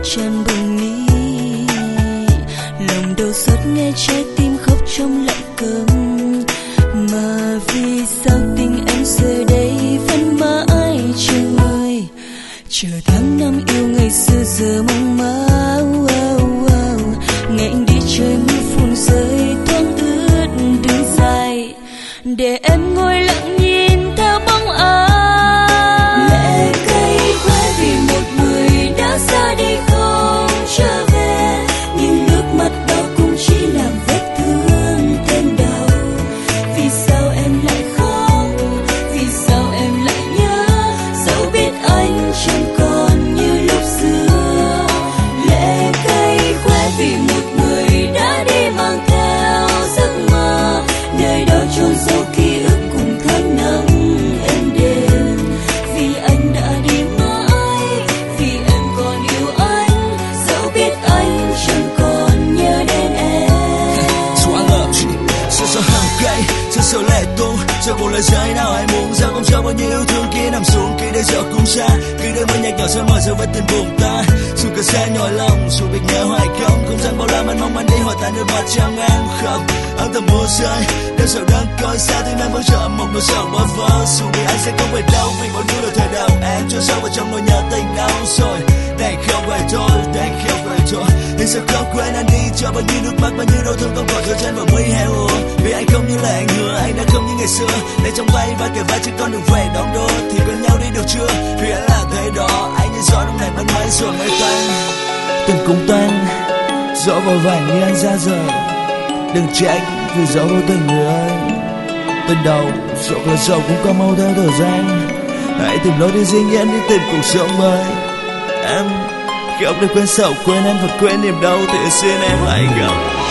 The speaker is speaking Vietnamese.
tràn bồng ly, lòng đau xót nghe trái tim khóc trong lặng câm. Mà vì sao tình em giờ đây vẫn mãi chờ người, chờ tháng năm yêu ngày xưa giờ mong mão. Ngày anh đi chơi mưa phùn rơi thoáng ướt đường dài, để em ngồi lặng nhìn theo bóng ai. Lệ cay quá vì một người đã ra đi không trở về, nhưng nước mắt đó cũng chỉ làm vết thương thêm đau. Vì sao em lại khóc, vì sao em lại nhớ, dẫu biết anh chẳng còn như lúc xưa. Lệ cay quá vì một người đã đi mang theo giấc mơ, nơi đó chôn sâu ký ức cùng tháng năm êm đềm. Vì anh đã đi mãi, vì em còn yêu anh, dẫu biết anh chẳng còn nhớ đến em. Sao hàng cây, sao lệ tung, sao một lời rơi nào ai muốn ra không cho bao nhiêu yêu thương kia nằm xuống khi đây giờ cũng xa, khi đây mới nhạt nhỏ sao mở giờ với tình buồn ta. Dù cả xe nhói lòng, dù việc nhớ hoài không gian bao la mình mong anh đi hòa tan nước mắt chẳng em khóc. Âm thầm mưa rơi, đêm sầu đang coi xa tim em vẫn chờ một nỗi sầu bơ vơ. Dù biết anh sẽ không về đâu vì mọi thứ đều thời đầu, em trôi sâu vào trong nỗi nhớ tình đau rồi. Đây không phải thôi, đây không phải thôi. Nhưng sao không quên anh đi cho bao nhiêu nước mắt, bao nhiêu đau thương không còn rơi trên bờ mây heo ùa. Vì anh không như là anh hứa, anh đã không như ngày xưa. Để trong tay và kề vai trên con đường về đón đô, thì quen nhau đi được chưa? Vì anh là thế đó, anh như gió lúc này vẫn mãi rồi mây tan. Từng cũng tan, gió vào vảnh như anh ra rời. Đừng trách vì gió vô tình người ơi. Tình đầu, dẫu là giàu cũng có mau theo thời gian. Hãy tìm lối đi riêng nhiên, đi tìm cuộc sống mới. Em không được quên sầu, quên em và quên niềm đau, thì xin em hãy gặp.